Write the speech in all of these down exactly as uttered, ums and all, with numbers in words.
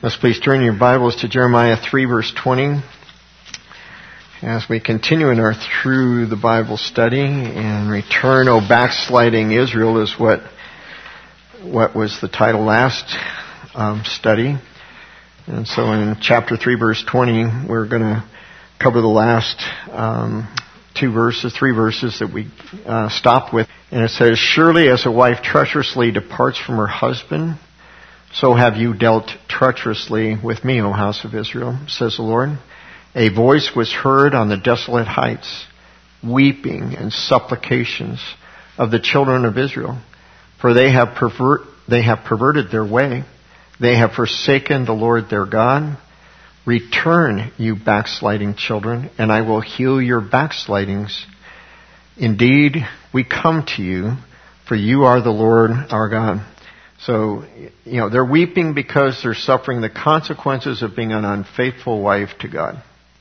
Let's please turn your Bibles to Jeremiah three, verse twenty. As we continue in our Through the Bible study, and Return, O Backsliding Israel is what what was the title last um, study. And so in chapter three, verse twenty, we're going to cover the last um, two verses, three verses that we uh, stopped with. And it says, "Surely as a wife treacherously departs from her husband, so have you dealt treacherously with me, O house of Israel, says the Lord. A voice was heard on the desolate heights, weeping and supplications of the children of Israel. For they have pervert, they have perverted their way. They have forsaken the Lord their God. Return, you backsliding children, and I will heal your backslidings. Indeed, we come to you, for you are the Lord our God." So, you know, they're weeping because they're suffering the consequences of being an unfaithful wife to God.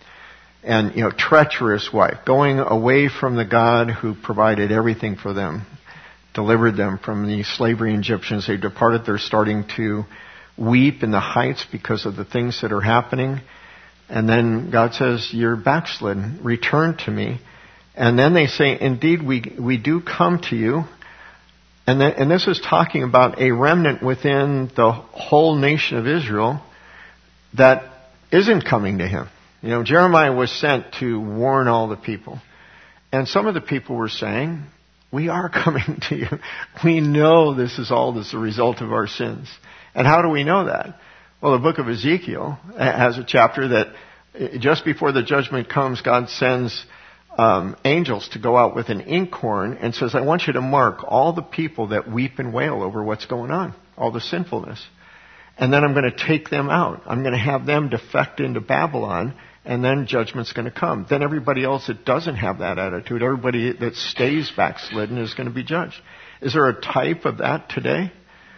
And, you know, treacherous wife, going away from the God who provided everything for them, delivered them from the slavery Egyptians. They departed. They're starting to weep in the heights because of the things that are happening. And then God says, "You're backslidden. Return to me." And then they say, "Indeed, we we do come to you." And, then, and this is talking about a remnant within the whole nation of Israel that isn't coming to him. You know, Jeremiah was sent to warn all the people. And some of the people were saying, "We are coming to you. We know this is all as a result of our sins." And how do we know that? Well, the book of Ezekiel has a chapter that just before the judgment comes, God sends Um, angels to go out with an inkhorn and says, "I want you to mark all the people that weep and wail over what's going on, all the sinfulness. And then I'm going to take them out. I'm going to have them defect into Babylon, and then judgment's going to come. Then everybody else that doesn't have that attitude, everybody that stays backslidden is going to be judged." Is there a type of that today?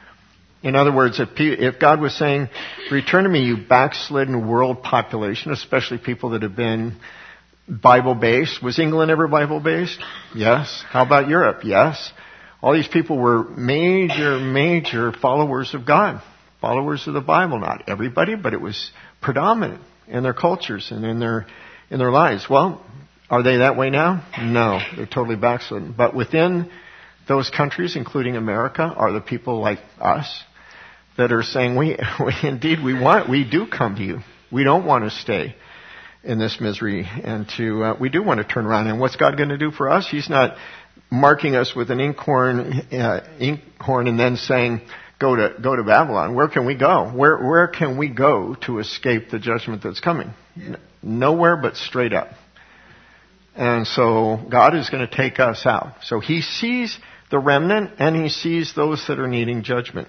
In other words, if, if God was saying, "Return to me, you backslidden world population," especially people that have been Bible-based. Was England ever Bible-based? Yes. How about Europe? Yes. All these people were major, major followers of God, followers of the Bible. Not everybody, but it was predominant in their cultures and in their in their lives. Well, are they that way now? No, they're totally backslidden. But within those countries, including America, are the people like us that are saying, "We, we indeed we want, we do come to you. We don't want to stay in this misery, and to uh, we do want to turn around." And what's God going to do for us? He's not marking us with an inkhorn, uh, inkhorn, and then saying, "Go to go to Babylon." Where can we go? Where where can we go to escape the judgment that's coming? N- nowhere but straight up. And so God is going to take us out. So He sees the remnant, and He sees those that are needing judgment.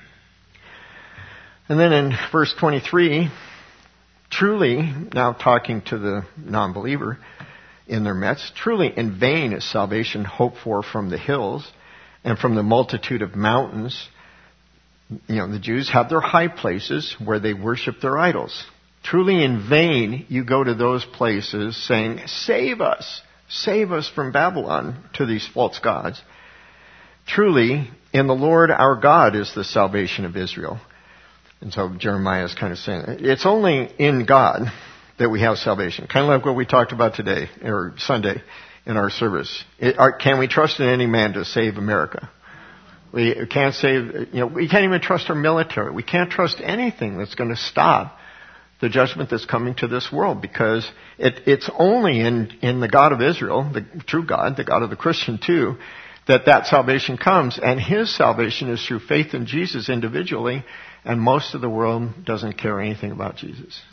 And then in verse twenty-three. "Truly," now talking to the non-believer in their midst, "truly in vain is salvation hoped for from the hills and from the multitude of mountains." You know, the Jews have their high places where they worship their idols. Truly in vain you go to those places saying, "Save us, save us from Babylon," to these false gods. "Truly in the Lord our God is the salvation of Israel." And so Jeremiah is kind of saying, it's only in God that we have salvation. Kind of like what we talked about today, or Sunday, in our service. It, are, can we trust in any man to save America? We can't save, you know, we can't even trust our military. We can't trust anything that's going to stop the judgment that's coming to this world, because it, it's only in, in the God of Israel, the true God, the God of the Christian too, that that salvation comes. And His salvation is through faith in Jesus individually. And most of the world doesn't care anything about Jesus.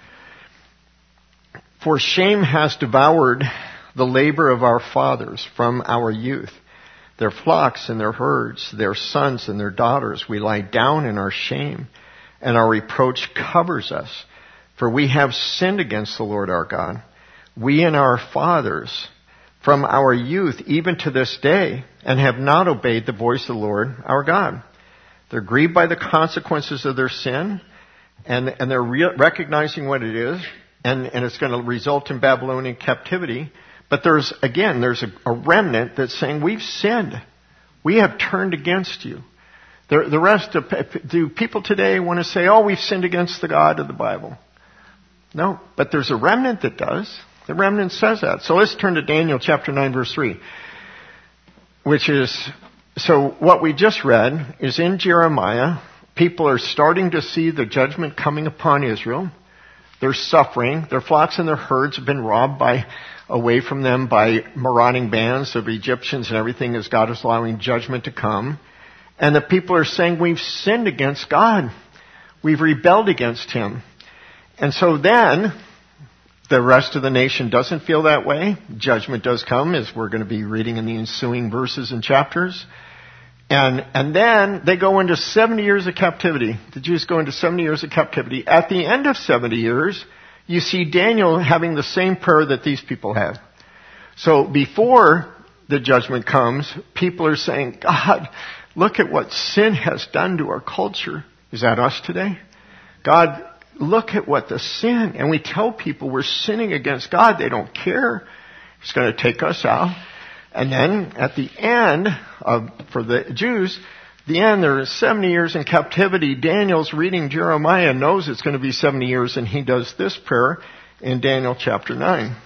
"For shame has devoured the labor of our fathers from our youth. Their flocks and their herds, their sons and their daughters, we lie down in our shame, and our reproach covers us. For we have sinned against the Lord our God, we and our fathers, from our youth even to this day, and have not obeyed the voice of the Lord our God. They're grieved by the consequences of their sin, and, and they're re- recognizing what it is, and, and it's going to result in Babylonian captivity. But there's, again, there's a, a remnant that's saying, "We've sinned. We have turned against you. The, the rest of, do people today want to say, oh, we've sinned against the God of the Bible? No, but there's a remnant that does. The remnant says that. So let's turn to Daniel chapter nine, verse three. Which is, so what we just read is in Jeremiah. People are starting to see the judgment coming upon Israel. They're suffering. Their flocks and their herds have been robbed by, away from them by marauding bands of Egyptians and everything as God is allowing judgment to come. And the people are saying, we've sinned against God. We've rebelled against Him. And so then, the rest of the nation doesn't feel that way. Judgment does come, as we're going to be reading in the ensuing verses and chapters. And, and then they go into seventy years of captivity. The Jews go into seventy years of captivity. At the end of seventy years, you see Daniel having the same prayer that these people have. So before the judgment comes, people are saying, God, look at what sin has done to our culture. Is that us today? God, look at what the sin, and we tell people we're sinning against God. They don't care. He's going to take us out. And then at the end, of, for the Jews, the end, there are seventy years in captivity. Daniel's reading Jeremiah, knows it's going to be seventy years, and he does this prayer in Daniel chapter nine.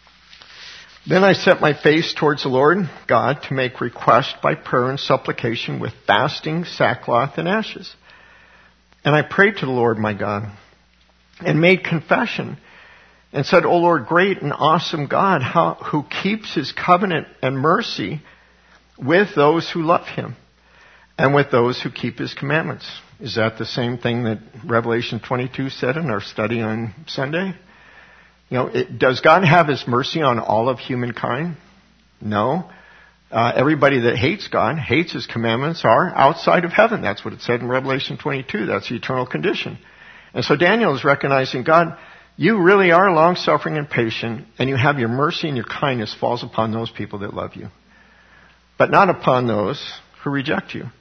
Then I set my face towards the Lord God to make request by prayer and supplication with fasting, sackcloth, and ashes. And I prayed to the Lord my God and made confession and said, O Lord, great and awesome God, how, who keeps His covenant and mercy with those who love Him and with those who keep His commandments. Is that the same thing that Revelation twenty-two said in our study on Sunday? You know, it, does God have His mercy on all of humankind? No. Uh, everybody that hates God, hates His commandments, are outside of heaven. That's what it said in Revelation twenty-two. That's the eternal condition. And so Daniel is recognizing, God, you really are long-suffering and patient, and you have your mercy and your kindness falls upon those people that love you, but not upon those who reject you.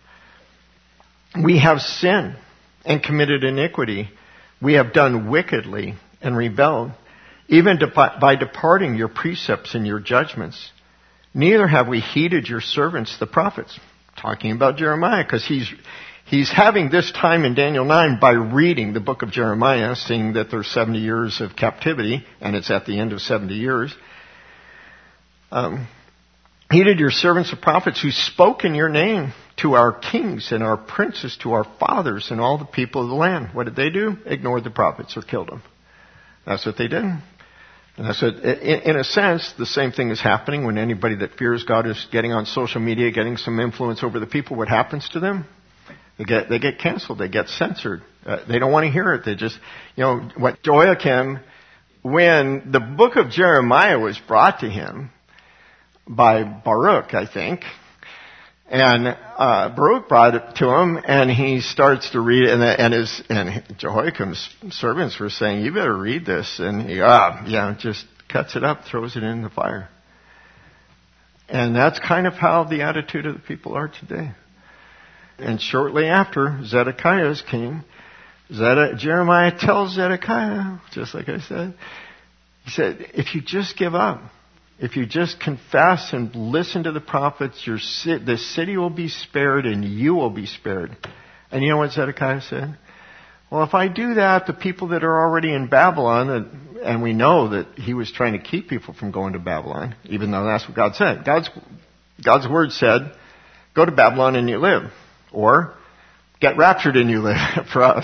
We have sinned and committed iniquity. We have done wickedly and rebelled, even by departing your precepts and your judgments. Neither have we heeded your servants, the prophets. Talking about Jeremiah, because he's he's having this time in Daniel nine by reading the book of Jeremiah, seeing that there's seventy years of captivity, and it's at the end of seventy years. Um, heeded your servants, the prophets, who spoke in your name to our kings and our princes, to our fathers and all the people of the land. What did they do? Ignored the prophets or killed them. That's what they did. And that's what, in a sense, the same thing is happening when anybody that fears God is getting on social media, getting some influence over the people. What happens to them? They get they get canceled. They get censored. Uh, they don't want to hear it. They just, you know, what Jehoiakim, when the book of Jeremiah was brought to him by Baruch, I think, and uh, Baruch brought it to him, and he starts to read it, and, and his and Jehoiakim's servants were saying, "You better read this," and he, ah, yeah, just cuts it up, throws it in the fire. And that's kind of how the attitude of the people are today. And shortly after Zedekiah's king, Zed- Jeremiah tells Zedekiah, just like I said, he said, "If you just give up, if you just confess and listen to the prophets, your ci- the city will be spared and you will be spared." And you know what Zedekiah said? Well, if I do that, the people that are already in Babylon, and we know that he was trying to keep people from going to Babylon, even though that's what God said. God's, God's word said, go to Babylon and you live. Or, get raptured and you live, for us.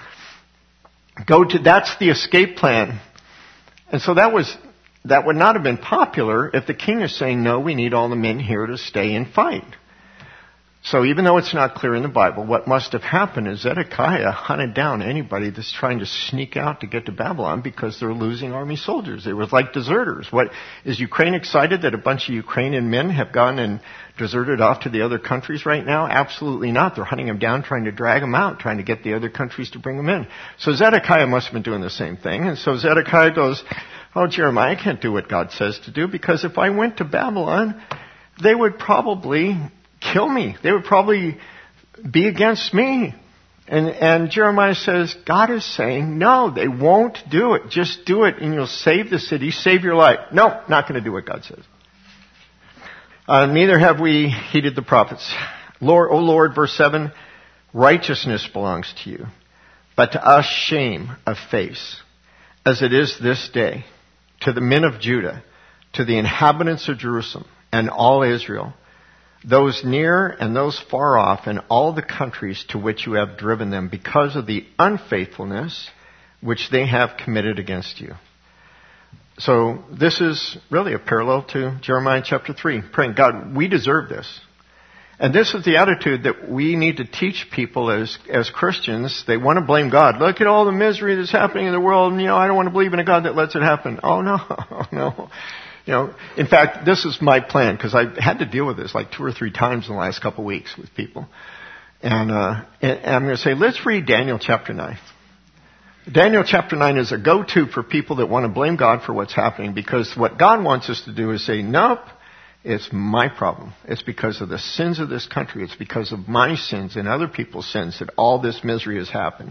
Go to, that's the escape plan. And so that was, that would not have been popular if the king is saying, no, we need all the men here to stay and fight. So even though it's not clear in the Bible, what must have happened is Zedekiah hunted down anybody that's trying to sneak out to get to Babylon because they're losing army soldiers. They were like deserters. What, is Ukraine excited that a bunch of Ukrainian men have gone and deserted off to the other countries right now? Absolutely not. They're hunting them down, trying to drag them out, trying to get the other countries to bring them in. So Zedekiah must have been doing the same thing. And so Zedekiah goes, oh, Jeremiah, I can't do what God says to do, because if I went to Babylon, they would probably kill me. They would probably be against me. And, and Jeremiah says, God is saying, no, they won't do it. Just do it and you'll save the city, save your life. No, not going to do what God says. Uh, neither have we heeded the prophets. Lord, O Lord, verse seven, Righteousness belongs to you, but to us shame of face, as it is this day, to the men of Judah, to the inhabitants of Jerusalem, and all Israel, those near and those far off, and all the countries to which you have driven them, because of the unfaithfulness which they have committed against you. So this is really a parallel to Jeremiah chapter three, praying, God, we deserve this. And this is the attitude that we need to teach people as, as Christians. They want to blame God. Look at all the misery that's happening in the world, and, you know, I don't want to believe in a God that lets it happen. Oh, no, no. You know, in fact, this is my plan, because I've had to deal with this like two or three times in the last couple of weeks with people. And, uh, and I'm going to say, let's read Daniel chapter nine. Daniel chapter nine is a go-to for people that want to blame God for what's happening, because what God wants us to do is say, nope, it's my problem. It's because of the sins of this country. It's because of my sins and other people's sins that all this misery has happened.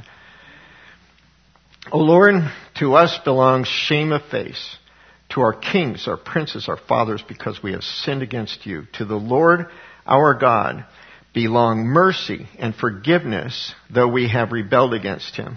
O Lord, to us belongs shame of face, to our kings, our princes, our fathers, because we have sinned against you. To the Lord our God belong mercy and forgiveness, though we have rebelled against him.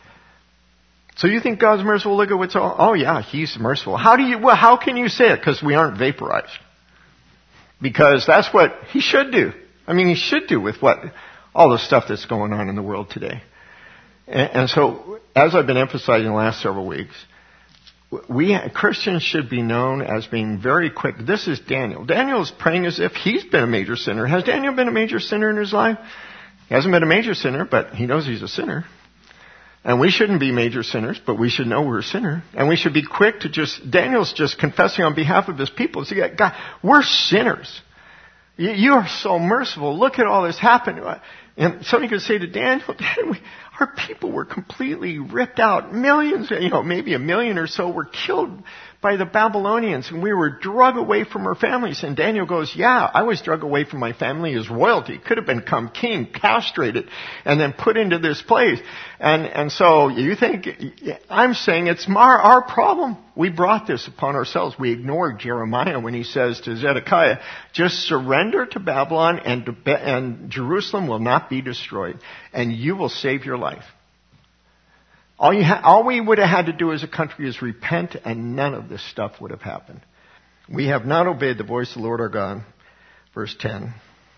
So you think God's merciful? Look at what's all. Oh yeah, he's merciful. How do you? Well, how can you say it? Because we aren't vaporized. Because that's what he should do. I mean, he should do with what all the stuff that's going on in the world today. And, and so, as I've been emphasizing the last several weeks, we Christians should be known as being very quick. This is Daniel. Daniel is praying as if he's been a major sinner. Has Daniel been a major sinner in his life? He hasn't been a major sinner, but he knows he's a sinner. And we shouldn't be major sinners, but we should know we're a sinner. And we should be quick to just, Daniel's just confessing on behalf of his people. So, yeah, God, we're sinners. You, you are so merciful. Look at all this happen. And somebody could say to Daniel, we, our people were completely ripped out. Millions, you know, maybe a million or so were killed by the Babylonians, and we were drug away from our families. And Daniel goes, yeah, I was drug away from my family as royalty. Could have become king, castrated, and then put into this place. And and so you think, I'm saying it's our, our problem. We brought this upon ourselves. We ignored Jeremiah when he says to Zedekiah, just surrender to Babylon, and, and Jerusalem will not be destroyed, and you will save your life. All, you ha- all we would have had to do as a country is repent, and none of this stuff would have happened. We have not obeyed the voice of the Lord our God. Verse ten.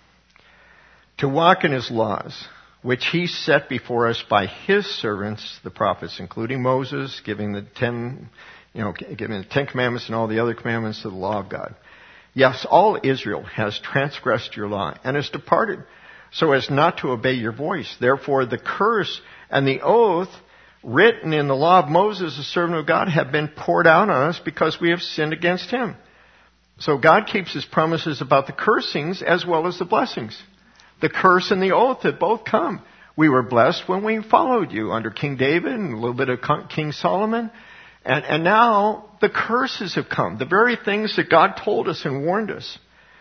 To walk in his laws, which he set before us by his servants, the prophets, including Moses, giving the ten, you know, giving the Ten Commandments and all the other commandments of the law of God. Yes, all Israel has transgressed your law and has departed so as not to obey your voice. Therefore, the curse and the oath written in the law of Moses, the servant of God, have been poured out on us because we have sinned against him. So God keeps his promises about the cursings as well as the blessings. The curse and the oath that both come. We were blessed when we followed you under King David and a little bit of King Solomon. And, and now the curses have come. The very things that God told us and warned us.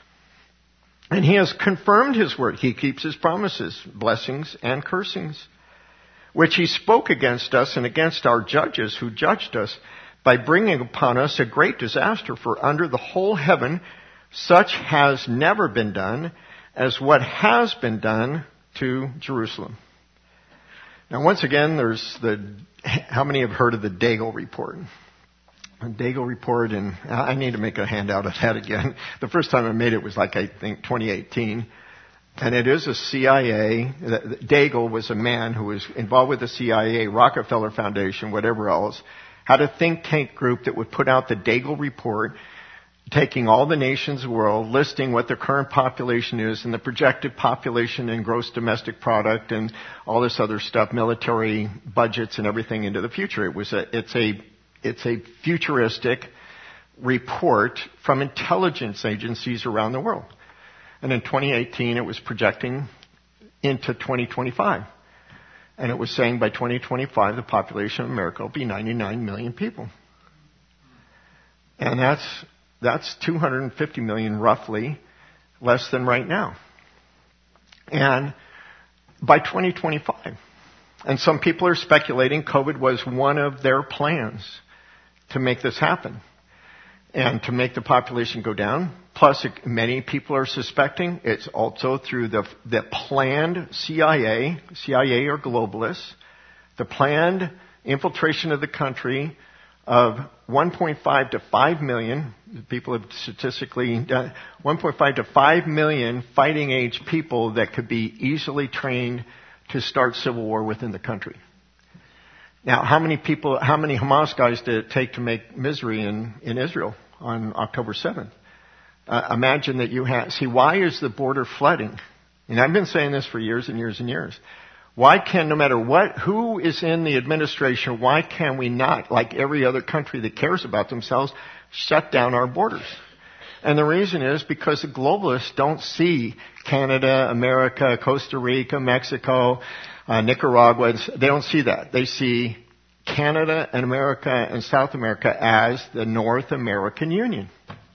And he has confirmed his word. He keeps his promises, blessings and cursings, which he spoke against us and against our judges who judged us by bringing upon us a great disaster. For under the whole heaven, such has never been done as what has been done to Jerusalem. Now, once again, there's the, how many have heard of the Daigle Report? The Daigle Report, and I need to make a handout of that again. The first time I made it was like, I think, twenty eighteen. And it is a C I A. Daigle was a man who was involved with the C I A, Rockefeller Foundation, whatever else, had a think tank group that would put out the Daigle Report, taking all the nations of the world, listing what their current population is and the projected population and gross domestic product and all this other stuff, military budgets and everything into the future. It was a, it's a, it's a futuristic report from intelligence agencies around the world. And in twenty eighteen, it was projecting into twenty twenty-five. And it was saying by twenty twenty-five, the population of America will be ninety-nine million people. And that's, that's two hundred fifty million roughly less than right now. And by twenty twenty-five. And some people are speculating COVID was one of their plans to make this happen. and to make the population go down. Plus, many people are suspecting it's also through the, the planned C I A, C I A or globalists, the planned infiltration of the country of one point five to five million, people have statistically done, one point five to five million fighting age people that could be easily trained to start civil war within the country. Now, how many people, how many Hamas guys did it take to make misery in, in Israel on October seventh? Uh, imagine that you have, see, why is the border flooding? And I've been saying this for years and years and years. Why can, no matter what, who is in the administration, why can we not, like every other country that cares about themselves, shut down our borders? And the reason is because the globalists don't see Canada, America, Costa Rica, Mexico, uh, Nicaragua. They don't see that. They see Canada and America and South America as the North American Union.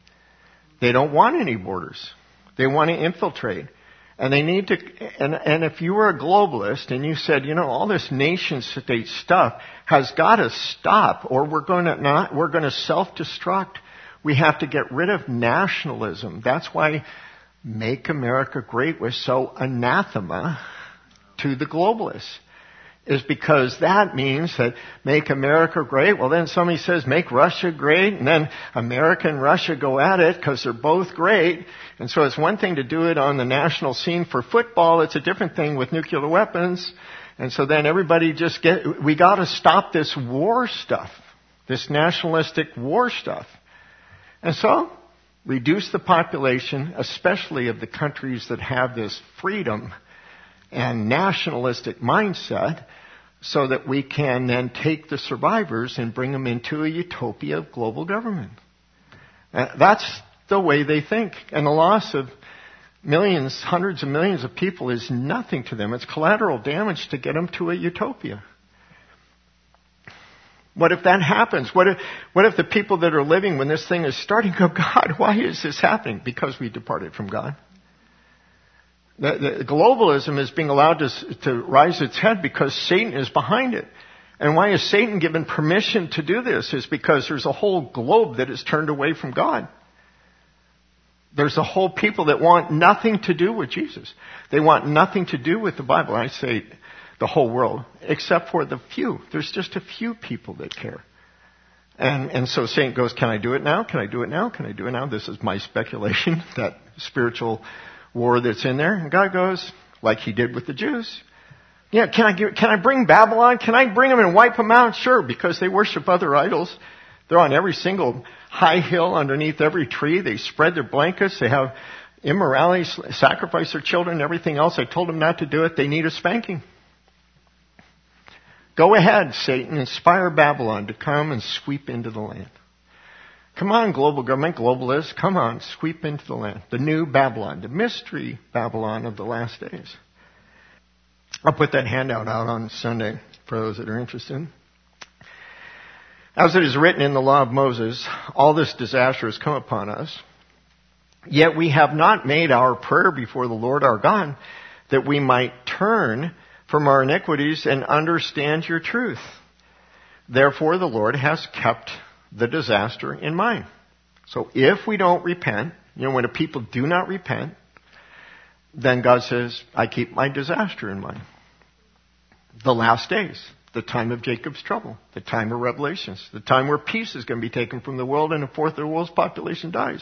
They don't want any borders. They want to infiltrate. And they need to, and, and if you were a globalist and you said, you know, all this nation state stuff has got to stop or we're going to not, we're going to self-destruct. We have to get rid of nationalism. That's why Make America Great was so anathema to the globalists. Is because that means that make America great. Well, then somebody says make Russia great, and then America and Russia go at it because they're both great. And so it's one thing to do it on the national scene for football. It's a different thing with nuclear weapons. And so then everybody just get, we got to stop this war stuff, this nationalistic war stuff. And so reduce the population, especially of the countries that have this freedom and nationalistic mindset, so that we can then take the survivors and bring them into a utopia of global government. Uh, that's the way they think. And the loss of millions, hundreds of millions of people is nothing to them. It's collateral damage to get them to a utopia. What if that happens? What if, what if the people that are living when this thing is starting go, God, why is this happening? Because we departed from God. The, the globalism is being allowed to, to rise its head because Satan is behind it. And why is Satan given permission to do this? Is because there's a whole globe that is turned away from God. There's a whole people that want nothing to do with Jesus. They want nothing to do with the Bible. I say the whole world, except for the few. There's just a few people that care. And, and so Satan goes, can I do it now? Can I do it now? Can I do it now? This is my speculation, that spiritual war that's in there. And God goes, like he did with the Jews. Yeah, can I give, can I bring Babylon? Can I bring them and wipe them out? Sure, because they worship other idols. They're on every single high hill, underneath every tree. They spread their blankets. They have immorality, sacrifice their children, everything else. I told them not to do it. They need a spanking. Go ahead, Satan, inspire Babylon to come and sweep into the land. Come on, global government, globalists, come on, sweep into the land. The new Babylon, the mystery Babylon of the last days. I'll put that handout out on Sunday for those that are interested. As it is written in the law of Moses, all this disaster has come upon us. Yet we have not made our prayer before the Lord our God, that we might turn from our iniquities and understand your truth. Therefore the Lord has kept the disaster in mind. So if we don't repent, you know, when the people do not repent, then God says, I keep my disaster in mind. The last days, the time of Jacob's trouble, the time of Revelations, the time where peace is going to be taken from the world and a fourth of the world's population dies.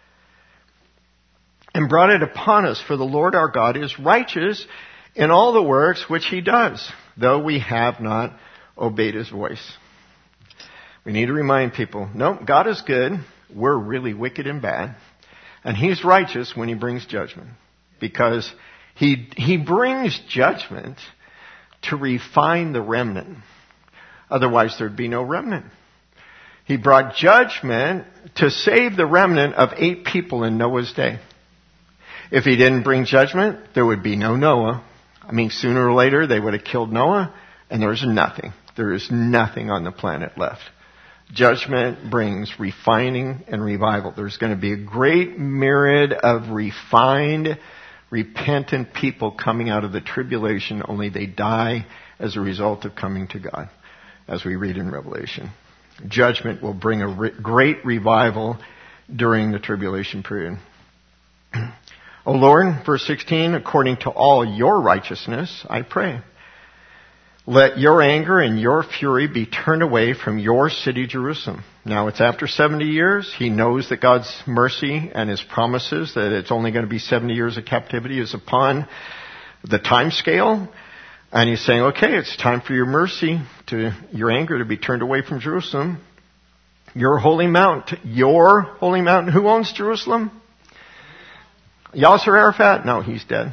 And brought it upon us, for the Lord our God is righteous in all the works which he does, though we have not obeyed his voice. We need to remind people, no, God is good. We're really wicked and bad. And he's righteous when he brings judgment. Because he, he brings judgment to refine the remnant. Otherwise there'd be no remnant. He brought judgment to save the remnant of eight people in Noah's day. If he didn't bring judgment, there would be no Noah. I mean, sooner or later they would have killed Noah, and there's nothing. There is nothing on the planet left. Judgment brings refining and revival. There's going to be a great myriad of refined, repentant people coming out of the tribulation, only they die as a result of coming to God, as we read in Revelation. judgment will bring a re- great revival during the tribulation period. O Lord, verse sixteen, according to all your righteousness, I pray. Let your anger and your fury be turned away from your city, Jerusalem. Now it's after seventy years. He knows that God's mercy and His promises, that it's only going to be seventy years of captivity, is upon the time scale. And He's saying, okay, it's time for your mercy, to your anger to be turned away from Jerusalem. Your holy mount, your holy mountain. Who owns Jerusalem? Yasser Arafat? No, he's dead.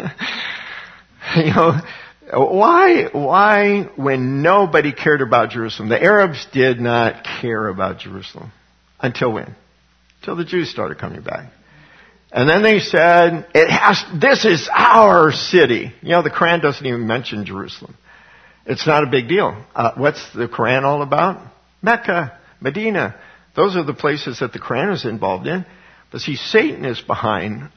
You know, why, why, when nobody cared about Jerusalem? The Arabs did not care about Jerusalem. Until when? Until the Jews started coming back. And then they said, it has, this is our city. You know, the Quran doesn't even mention Jerusalem. It's not a big deal. Uh, what's the Quran all about? Mecca, Medina. Those are the places that the Quran is involved in. But see, Satan is behind,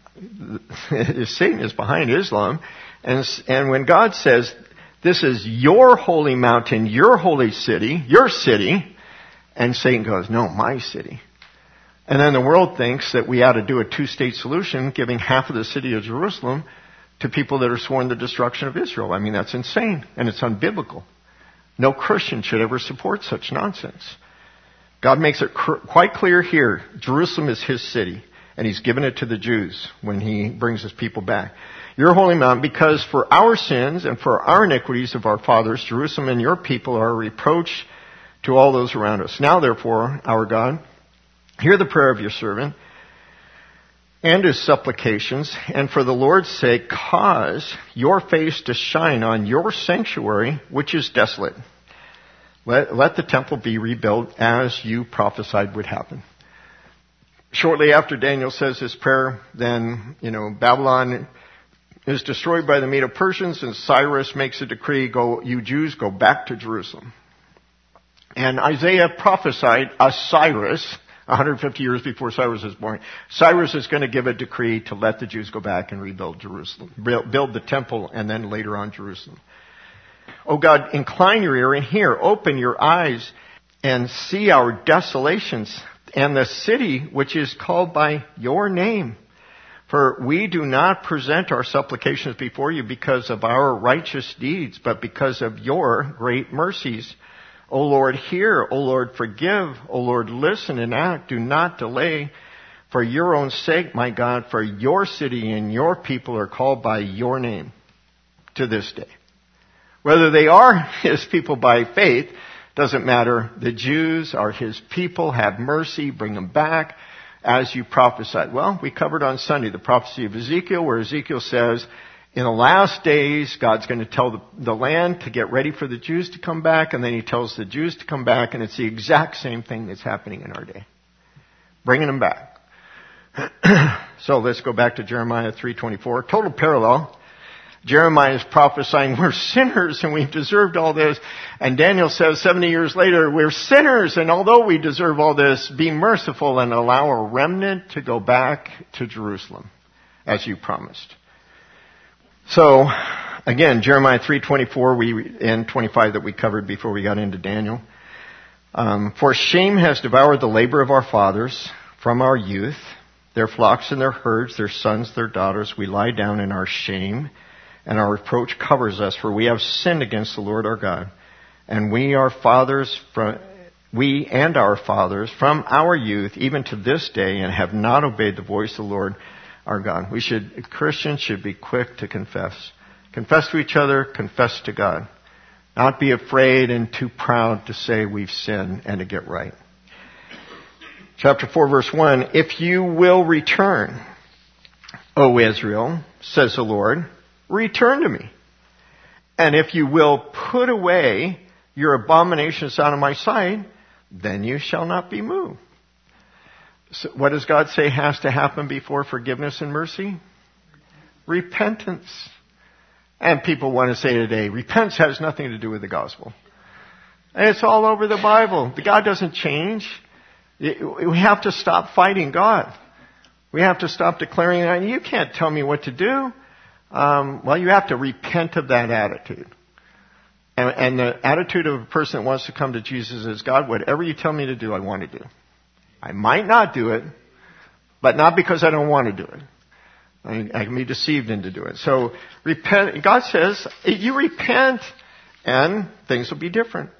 Satan is behind Islam. And, and when God says, this is your holy mountain, your holy city, your city, and Satan goes, no, my city. And then the world thinks that we ought to do a two-state solution, giving half of the city of Jerusalem to people that are sworn the destruction of Israel. I mean, that's insane, and it's unbiblical. No Christian should ever support such nonsense. God makes it cr- quite clear here, Jerusalem is His city, and He's given it to the Jews when He brings His people back. Your holy mountain, because for our sins and for our iniquities of our fathers, Jerusalem and your people are a reproach to all those around us. Now, therefore, our God, hear the prayer of your servant and his supplications, and for the Lord's sake, cause your face to shine on your sanctuary, which is desolate. Let, let the temple be rebuilt as you prophesied would happen. Shortly after Daniel says his prayer, then, you know, Babylon is destroyed by the Medo-Persians, and Cyrus makes a decree, go, you Jews, go back to Jerusalem. And Isaiah prophesied a Cyrus, one hundred fifty years before Cyrus was born. Cyrus is going to give a decree to let the Jews go back and rebuild Jerusalem, build the temple, and then later on Jerusalem. Oh God, incline your ear and hear, open your eyes and see our desolations and the city which is called by your name. For we do not present our supplications before you because of our righteous deeds, but because of your great mercies. O Lord, hear. O Lord, forgive. O Lord, listen and act. Do not delay. For your own sake, my God, for your city and your people are called by your name to this day. Whether they are His people by faith, doesn't matter. The Jews are His people. Have mercy. Bring them back as you prophesied. Well, we covered on Sunday the prophecy of Ezekiel, where Ezekiel says, in the last days, God's going to tell the, the land to get ready for the Jews to come back, and then He tells the Jews to come back, and it's the exact same thing that's happening in our day. Bringing them back. So let's go back to Jeremiah three twenty-four. Total parallel. Jeremiah is prophesying, we're sinners and we've deserved all this. And Daniel says seventy years later, we're sinners, and although we deserve all this, be merciful and allow a remnant to go back to Jerusalem, as you promised. So, again, Jeremiah three twenty-four we, and twenty-five that we covered before we got into Daniel. Um, For shame has devoured the labor of our fathers from our youth, their flocks and their herds, their sons, their daughters. We lie down in our shame, and our reproach covers us, for we have sinned against the Lord our God. And we, our fathers, from, we and our fathers, from our youth, even to this day, and have not obeyed the voice of the Lord our God. We should, Christians should be quick to confess. Confess to each other, confess to God. Not be afraid and too proud to say we've sinned and to get right. Chapter four, verse one, if you will return, O Israel, says the Lord, return to me. And if you will put away your abominations out of my sight, then you shall not be moved. So what does God say has to happen before forgiveness and mercy? Repentance. And people want to say today, repentance has nothing to do with the gospel. And it's all over the Bible. God doesn't change. We have to stop fighting God. We have to stop declaring, you can't tell me what to do. Um, well, you have to repent of that attitude. And, and the attitude of a person that wants to come to Jesus is, God, whatever you tell me to do, I want to do. I might not do it, but not because I don't want to do it. I, I can be deceived into doing it. So repent. God says, you repent and things will be different.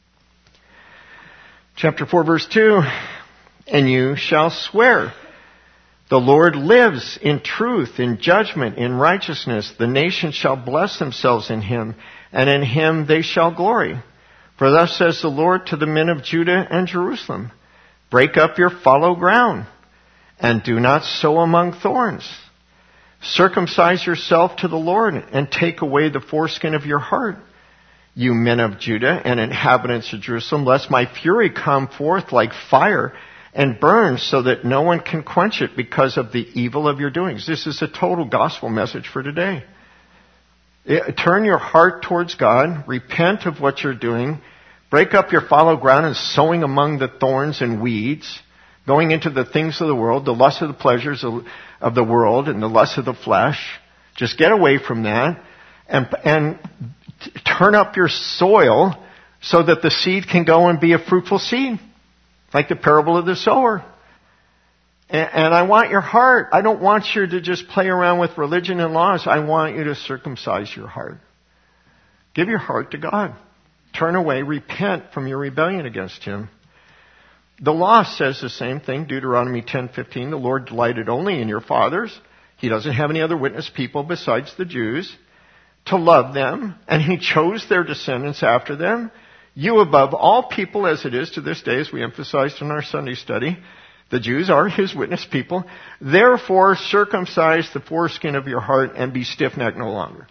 Chapter four, verse two, and you shall swear. The Lord lives in truth, in judgment, in righteousness. The nations shall bless themselves in him, and in him they shall glory. For thus says the Lord to the men of Judah and Jerusalem, break up your fallow ground, and do not sow among thorns. Circumcise yourself to the Lord, and take away the foreskin of your heart, you men of Judah and inhabitants of Jerusalem, lest my fury come forth like fire, and burn so that no one can quench it because of the evil of your doings. This is a total gospel message for today. It, turn your heart towards God, repent of what you're doing, break up your fallow ground and sowing among the thorns and weeds, going into the things of the world, the lust of the pleasures of, of the world and the lust of the flesh. Just get away from that and, and t- turn up your soil so that the seed can go and be a fruitful seed. Like the parable of the sower. And, and I want your heart. I don't want you to just play around with religion and laws. I want you to circumcise your heart. Give your heart to God. Turn away, repent from your rebellion against him. The law says the same thing. Deuteronomy ten fifteen, the Lord delighted only in your fathers. He doesn't have any other witness people besides the Jews to love them. And he chose their descendants after them. You above all people, as it is to this day, as we emphasized in our Sunday study, the Jews are his witness people. Therefore, circumcise the foreskin of your heart and be stiff-necked no longer.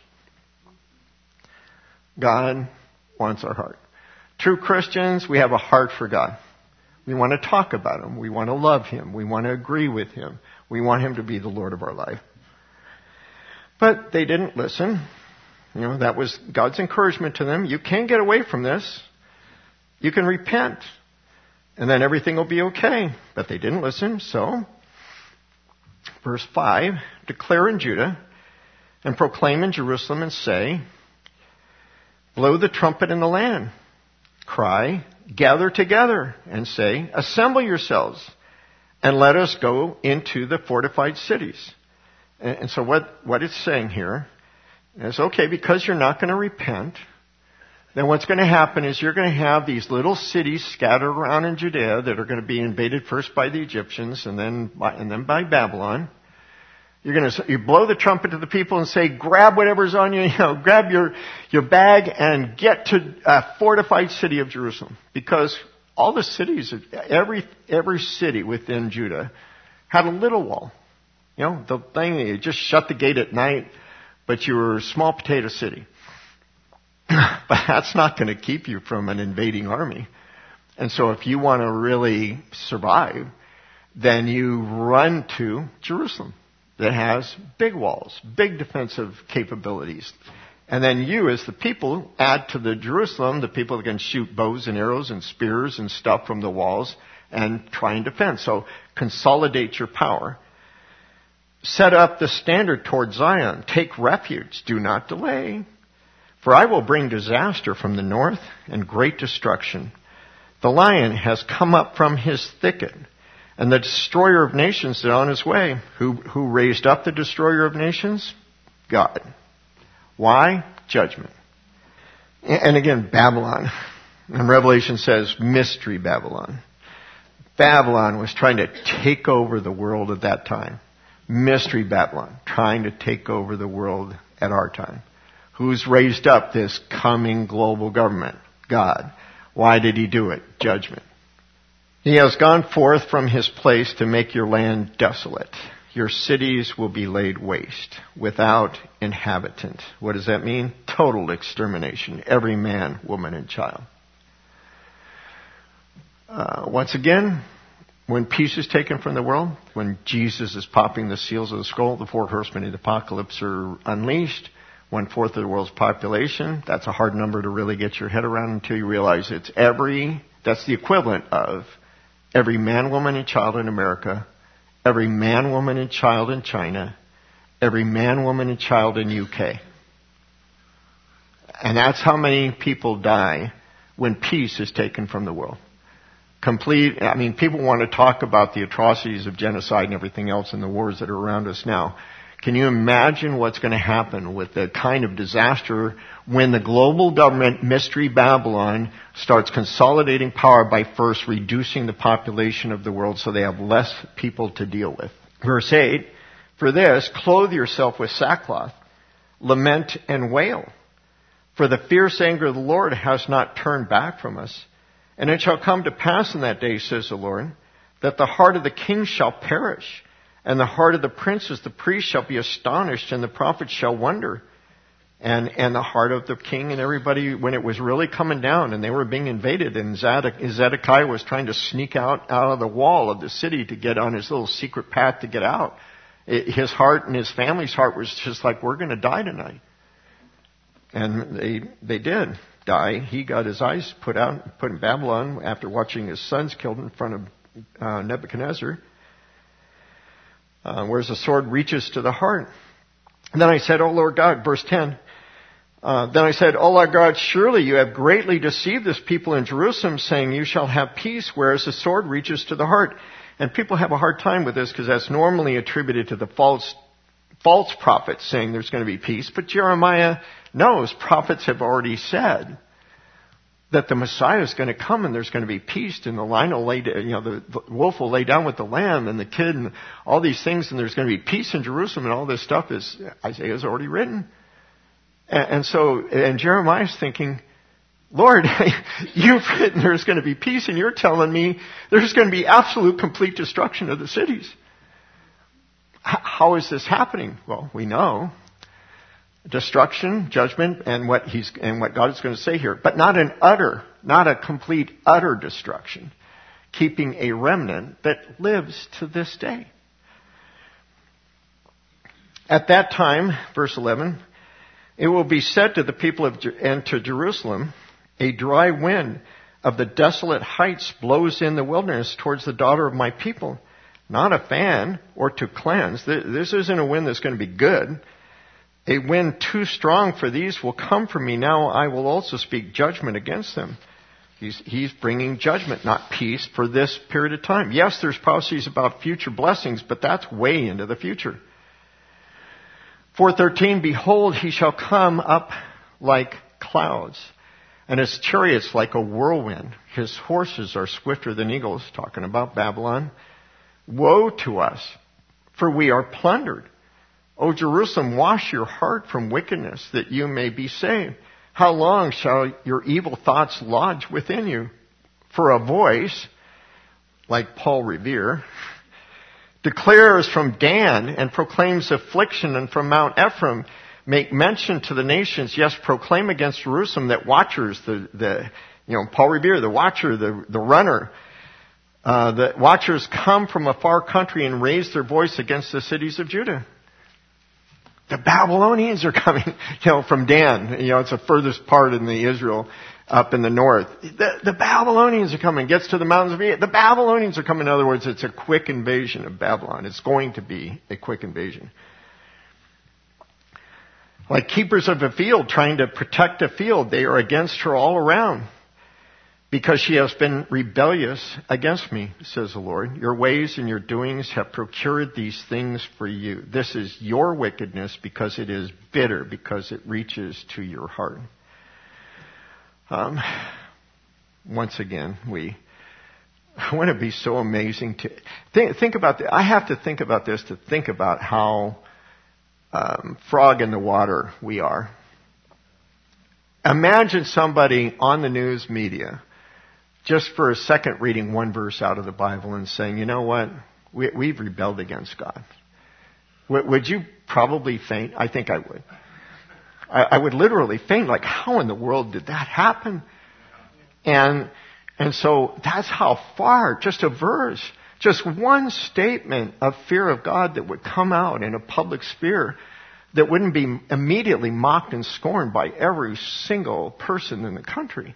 God wants our heart. True Christians, we have a heart for God. We want to talk about him. We want to love him. We want to agree with him. We want him to be the Lord of our life. But they didn't listen. You know, that was God's encouragement to them. You can't get away from this. You can repent, and then everything will be okay. But they didn't listen, so, verse five, declare in Judah, and proclaim in Jerusalem, and say, blow the trumpet in the land. Cry, gather together, and say, assemble yourselves, and let us go into the fortified cities. And, and so what, what it's saying here is, okay, because you're not going to repent, then what's going to happen is you're going to have these little cities scattered around in Judea that are going to be invaded first by the Egyptians and then by, and then by Babylon. You're going to you blow the trumpet to the people and say, grab whatever's on you, you know, grab your your bag and get to a fortified city of Jerusalem, because all the cities, every every city within Judah had a little wall. You know, the thing you just shut the gate at night, but you were a small potato city. But that's not going to keep you from an invading army. And so if you want to really survive, then you run to Jerusalem that has big walls, big defensive capabilities. And then you, as the people, add to the Jerusalem the people that can shoot bows and arrows and spears and stuff from the walls and try and defend. So consolidate your power. Set up the standard toward Zion. Take refuge. Do not delay. For I will bring disaster from the north and great destruction. The lion has come up from his thicket, and the destroyer of nations is on his way. Who, who raised up the destroyer of nations? God. Why? Judgment. And again, Babylon. And Revelation says mystery Babylon. Babylon was trying to take over the world at that time. Mystery Babylon, trying to take over the world at our time. Who's raised up this coming global government? God. Why did he do it? Judgment. He has gone forth from his place to make your land desolate. Your cities will be laid waste, without inhabitant. What does that mean? Total extermination. Every man, woman, and child. Uh, once again, when peace is taken from the world, when Jesus is popping the seals of the scroll, the four horsemen of the apocalypse are unleashed. One-fourth of the world's population. That's a hard number to really get your head around until you realize it's every, that's the equivalent of every man, woman, and child in America, every man, woman, and child in China, every man, woman, and child in U K. And that's how many people die when peace is taken from the world. Complete, I mean, people want to talk about the atrocities of genocide and everything else and the wars that are around us now. Can you imagine what's going to happen with the kind of disaster when the global government, Mystery Babylon, starts consolidating power by first reducing the population of the world so they have less people to deal with? Verse eight, for this, clothe yourself with sackcloth, lament and wail. For the fierce anger of the Lord has not turned back from us. And it shall come to pass in that day, says the Lord, that the heart of the king shall perish, and the heart of the princes, the priests, shall be astonished, and the prophets shall wonder. And and the heart of the king and everybody, when it was really coming down and they were being invaded, and Zedekiah was trying to sneak out, out of the wall of the city to get on his little secret path to get out, it, his heart and his family's heart was just like, we're going to die tonight. And they they did die. He got his eyes put out, put in Babylon after watching his sons killed in front of uh, Nebuchadnezzar. Uh, whereas the sword reaches to the heart. And then I said, oh Lord God, verse ten. Uh, then I said, oh Lord God, surely you have greatly deceived this people in Jerusalem, saying you shall have peace, whereas the sword reaches to the heart. And people have a hard time with this because that's normally attributed to the false false prophets saying there's going to be peace. But Jeremiah knows prophets have already said that the Messiah is going to come and there's going to be peace, and the lion will lay, you know, the, the wolf will lay down with the lamb and the kid and all these things, and there's going to be peace in Jerusalem, and all this stuff is Isaiah's already written. And, and so, and Jeremiah's thinking, Lord, you've written there's going to be peace, and you're telling me there's going to be absolute, complete destruction of the cities. H- how is this happening? Well, we know. Destruction, judgment, and what he's and what God is going to say here, but not an utter, not a complete utter destruction, keeping a remnant that lives to this day. At that time, verse eleven, it will be said to the people of and to Jerusalem, a dry wind of the desolate heights blows in the wilderness towards the daughter of my people, not a fan or to cleanse. This isn't a wind that's going to be good. A wind too strong for these will come from me. Now I will also speak judgment against them. He's, he's bringing judgment, not peace, for this period of time. Yes, there's prophecies about future blessings, but that's way into the future. four thirteen, behold, he shall come up like clouds, and his chariots like a whirlwind. His horses are swifter than eagles, talking about Babylon. Woe to us, for we are plundered. O Jerusalem, wash your heart from wickedness, that you may be saved. How long shall your evil thoughts lodge within you? For a voice, like Paul Revere, declares from Dan and proclaims affliction, and from Mount Ephraim make mention to the nations. Yes, proclaim against Jerusalem that watchers, the, the you know, Paul Revere, the watcher, the, the runner, uh, the watchers come from a far country and raise their voice against the cities of Judah. The Babylonians are coming, you know, from Dan. You know, it's the furthest part in the Israel up in the north. The, the Babylonians are coming. Gets to the mountains of Egypt. The Babylonians are coming. In other words, it's a quick invasion of Babylon. It's going to be a quick invasion. Like keepers of a field trying to protect a field, they are against her all around, because she has been rebellious against me, says the Lord. Your ways and your doings have procured these things for you. This is your wickedness, because it is bitter, because it reaches to your heart. Um, once again, we I want to be so amazing to think, think about this. I have to think about this to think about how um, frog in the water we are. Imagine somebody on the news media just for a second reading one verse out of the Bible and saying, you know what, we, we've rebelled against God. W- would you probably faint? I think I would. I, I would literally faint, like, how in the world did that happen? And and so that's how far, just a verse, just one statement of fear of God that would come out in a public sphere that wouldn't be immediately mocked and scorned by every single person in the country.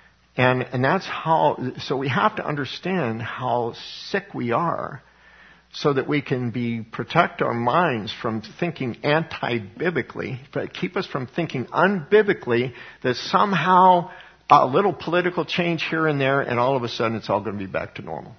And and that's how, so we have to understand how sick we are, so that we can be protect our minds from thinking anti-biblically, but keep us from thinking unbiblically that somehow a little political change here and there and all of a sudden it's all going to be back to normal.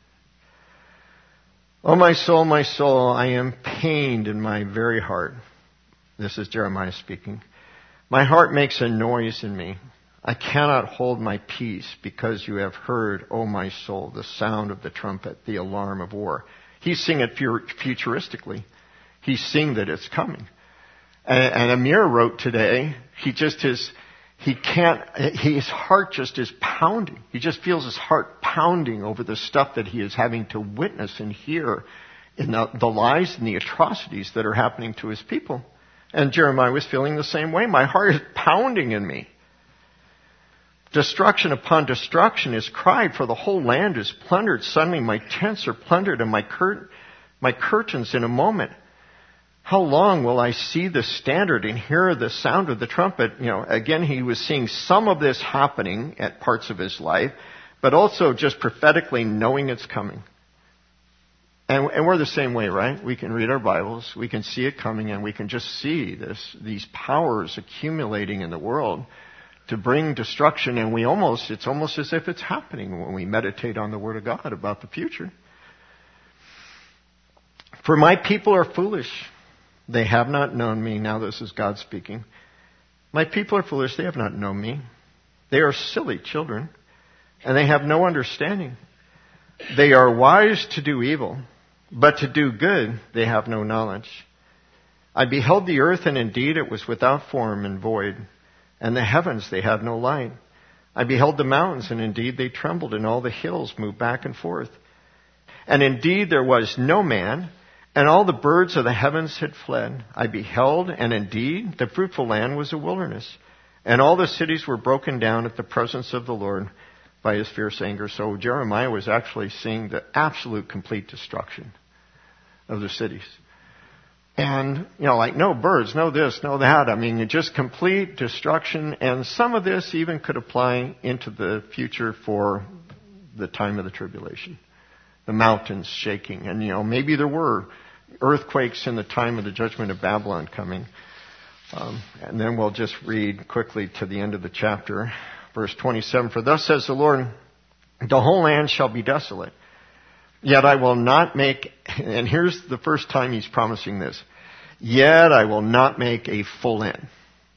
Oh, my soul, my soul, I am pained in my very heart. This is Jeremiah speaking. My heart makes a noise in me. I cannot hold my peace because you have heard, O my soul, the sound of the trumpet, the alarm of war. He's seeing it futuristically. He's seeing that it's coming. And, and Amir wrote today, he just is, he can't, his heart just is pounding. He just feels his heart pounding over the stuff that he is having to witness and hear in the, the lies and the atrocities that are happening to his people. And Jeremiah was feeling the same way. My heart is pounding in me. Destruction upon destruction is cried, for the whole land is plundered. Suddenly my tents are plundered and my, cur- my curtains in a moment. How long will I see the standard and hear the sound of the trumpet? You know, again, he was seeing some of this happening at parts of his life, but also just prophetically knowing it's coming. And, and we're the same way, right? We can read our Bibles, we can see it coming, and we can just see this, these powers accumulating in the world to bring destruction, and we almost, it's almost as if it's happening when we meditate on the Word of God about the future. For my people are foolish. They have not known me. Now this is God speaking. My people are foolish. They have not known me. They are silly children, and they have no understanding. They are wise to do evil, but to do good they have no knowledge. I beheld the earth, and indeed it was without form and void. And the heavens, they had no light. I beheld the mountains, and indeed they trembled, and all the hills moved back and forth. And indeed there was no man, and all the birds of the heavens had fled. I beheld, and indeed the fruitful land was a wilderness. And all the cities were broken down at the presence of the Lord by his fierce anger. So Jeremiah was actually seeing the absolute complete destruction of the cities. And, you know, like no birds, no this, no that. I mean, just complete destruction. And some of this even could apply into the future for the time of the tribulation. The mountains shaking. And, you know, maybe there were earthquakes in the time of the judgment of Babylon coming. Um, and then we'll just read quickly to the end of the chapter. Verse twenty-seven, for thus says the Lord, the whole land shall be desolate. Yet I will not make, and here's the first time he's promising this, yet I will not make a full end.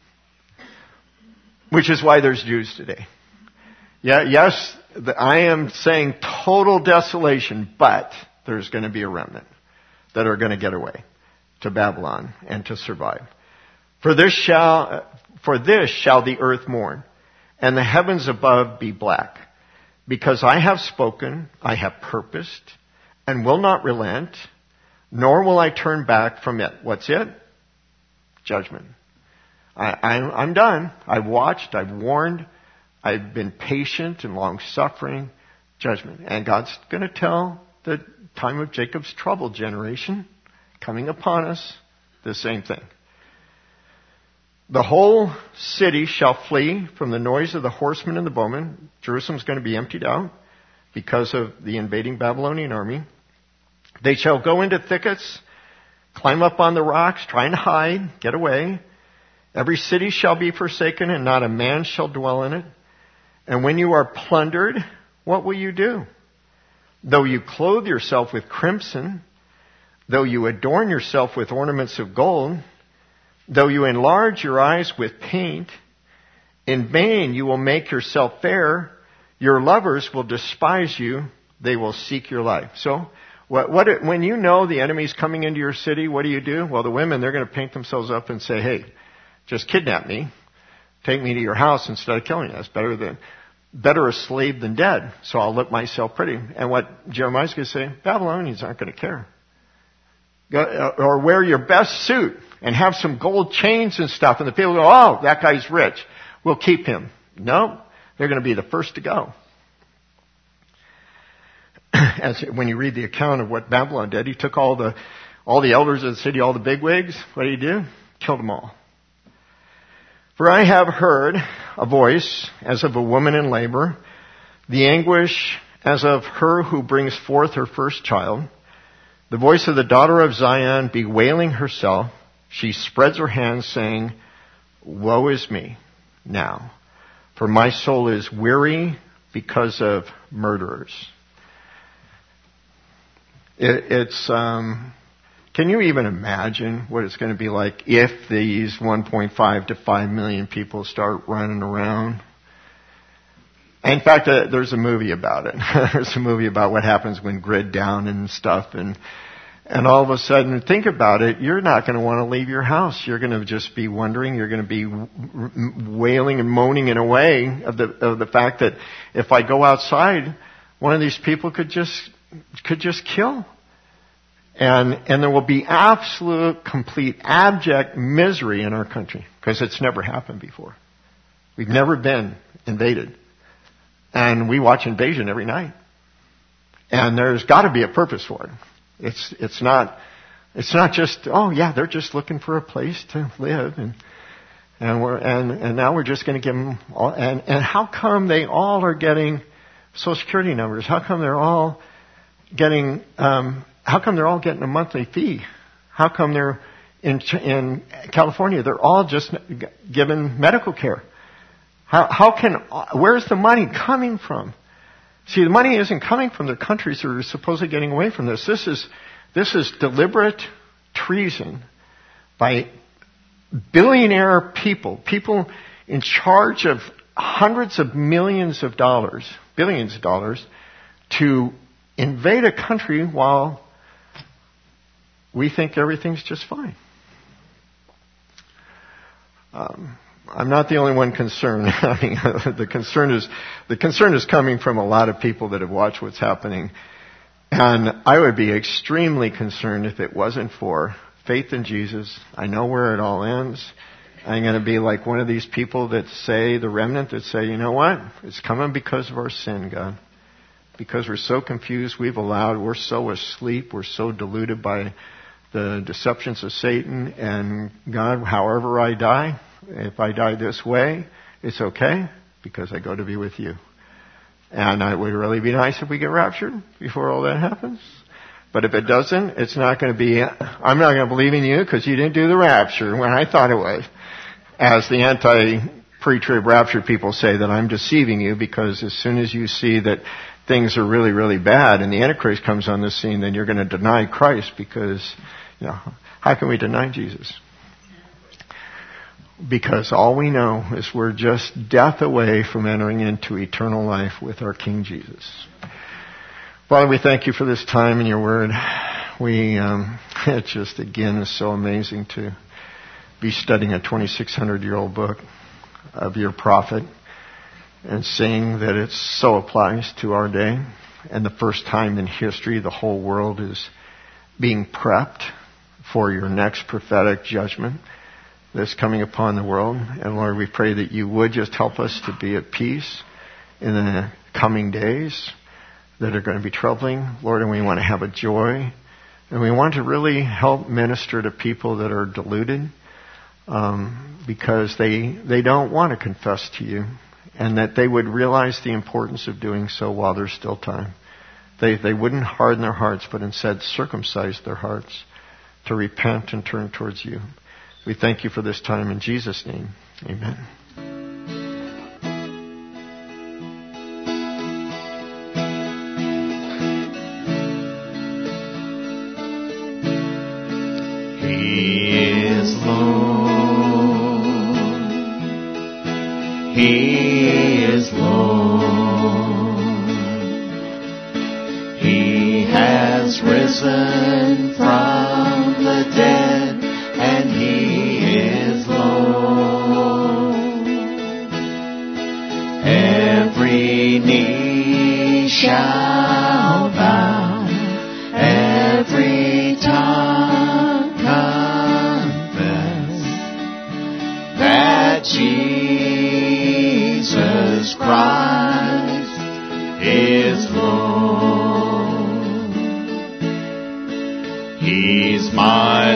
Which is why there's Jews today. Yeah, yes, I am saying total desolation, but there's going to be a remnant that are going to get away to Babylon and to survive. For this shall, for this shall the earth mourn, and the heavens above be black. Because I have spoken, I have purposed, and will not relent, nor will I turn back from it. What's it? Judgment. I, I'm, I'm done. I've watched, I've warned, I've been patient and long-suffering. Judgment. And God's going to tell the time of Jacob's troubled generation coming upon us the same thing. The whole city shall flee from the noise of the horsemen and the bowmen. Jerusalem's going to be emptied out because of the invading Babylonian army. They shall go into thickets, climb up on the rocks, try and hide, get away. Every city shall be forsaken, and not a man shall dwell in it. And when you are plundered, what will you do? Though you clothe yourself with crimson, though you adorn yourself with ornaments of gold, though you enlarge your eyes with paint, in vain you will make yourself fair. Your lovers will despise you. They will seek your life. So, what, what, when you know the enemy's coming into your city, what do you do? Well, the women, they're going to paint themselves up and say, hey, just kidnap me. Take me to your house instead of killing you. That's better than, better a slave than dead. So I'll look myself pretty. And what Jeremiah's going to say, Babylonians aren't going to care. Go, or wear your best suit and have some gold chains and stuff. And the people go, oh, that guy's rich. We'll keep him. No, they're going to be the first to go. As when you read the account of what Babylon did, he took all the all the elders of the city, all the bigwigs. What did he do? Killed them all. For I have heard a voice as of a woman in labor, the anguish as of her who brings forth her first child. The voice of the daughter of Zion bewailing herself. She spreads her hands saying, woe is me now, for my soul is weary because of murderers. It, it's, um, can you even imagine what it's going to be like if these one point five to five million people start running around? In fact, uh, there's a movie about it. There's a movie about what happens when grid down and stuff, and and all of a sudden, think about it, you're not going to want to leave your house. You're going to just be wondering, you're going to be wailing and moaning in a way of the of the fact that if I go outside, one of these people could just could just kill. And and there will be absolute, complete, abject misery in our country because it's never happened before. We've never been invaded. And we watch Invasion every night. And there's got to be a purpose for it. It's it's not it's not just, oh yeah, they're just looking for a place to live, and and we're and, and now we're just going to give them all. And and how come they all are getting Social Security numbers? How come they're all getting um, how come they're all getting a monthly fee? How come they're in in California? They're all just given medical care. How, how can, where's the money coming from? See, the money isn't coming from the countries that are supposedly getting away from this. This is, this is deliberate treason by billionaire people, people in charge of hundreds of millions of dollars, billions of dollars, to invade a country while we think everything's just fine. Um, I'm not the only one concerned. I mean, the concern is the concern is coming from a lot of people that have watched what's happening, and I would be extremely concerned if it wasn't for faith in Jesus. I know where it all ends. I'm going to be like one of these people that say, the remnant that say, you know what? It's coming because of our sin, God. Because we're so confused, we've allowed, we're so asleep, we're so deluded by the deceptions of Satan, and God, however I die, if I die this way, it's okay, because I go to be with you. And it would really be nice if we get raptured before all that happens. But if it doesn't, it's not going to be, I'm not going to believe in you because you didn't do the rapture when I thought it was. As the anti-pre-trib rapture people say, that I'm deceiving you, because as soon as you see that things are really, really bad and the Antichrist comes on the scene, then you're going to deny Christ, because, you know, how can we deny Jesus? Because all we know is we're just death away from entering into eternal life with our King Jesus. Father, we thank you for this time in your word. We, um, it just again is so amazing to be studying a twenty-six hundred year old book of your prophet and seeing that it so applies to our day. And the first time in history the whole world is being prepped for your next prophetic judgment that's coming upon the world. And Lord, we pray that you would just help us to be at peace in the coming days that are going to be troubling, Lord, and we want to have a joy. And we want to really help minister to people that are deluded, um, because they they don't want to confess to you, and that they would realize the importance of doing so while there's still time. They they wouldn't harden their hearts, but instead circumcise their hearts to repent and turn towards you. We thank you for this time in Jesus' name. Amen. He is Lord. He is Lord. He has risen from the dead, and He is Lord. Every knee shall bow, every tongue confess that Jesus Christ is Lord. He's my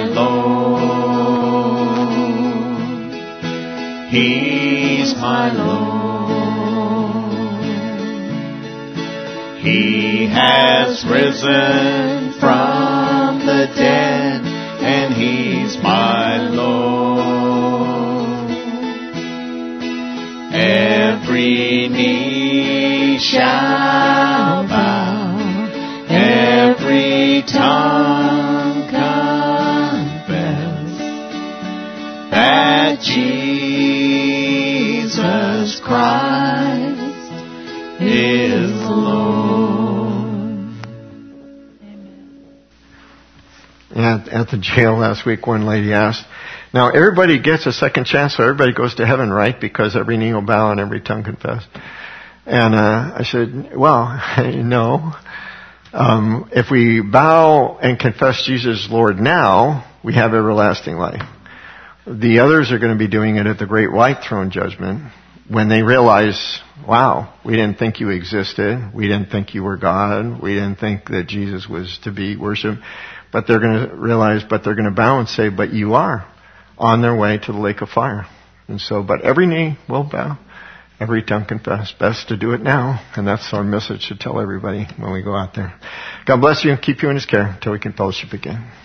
Lord. He's my Lord. He has risen from dead, and He's my Lord. Every knee shall bow, every tongue confess that Jesus Christ is Lord. At, at the jail last week, one lady asked, now everybody gets a second chance, so everybody goes to heaven, right? Because every knee will bow and every tongue confess. And uh, I said, well, no. Um, if we bow and confess Jesus Lord now, we have everlasting life. The others are going to be doing it at the great white throne judgment when they realize, wow, we didn't think you existed. We didn't think you were God. We didn't think that Jesus was to be worshipped. But they're going to realize, but they're going to bow and say, but you are on their way to the lake of fire. And so, but every knee will bow. Every tongue confess. Best to do it now. And that's our message to tell everybody when we go out there. God bless you and keep you in His care until we can fellowship again.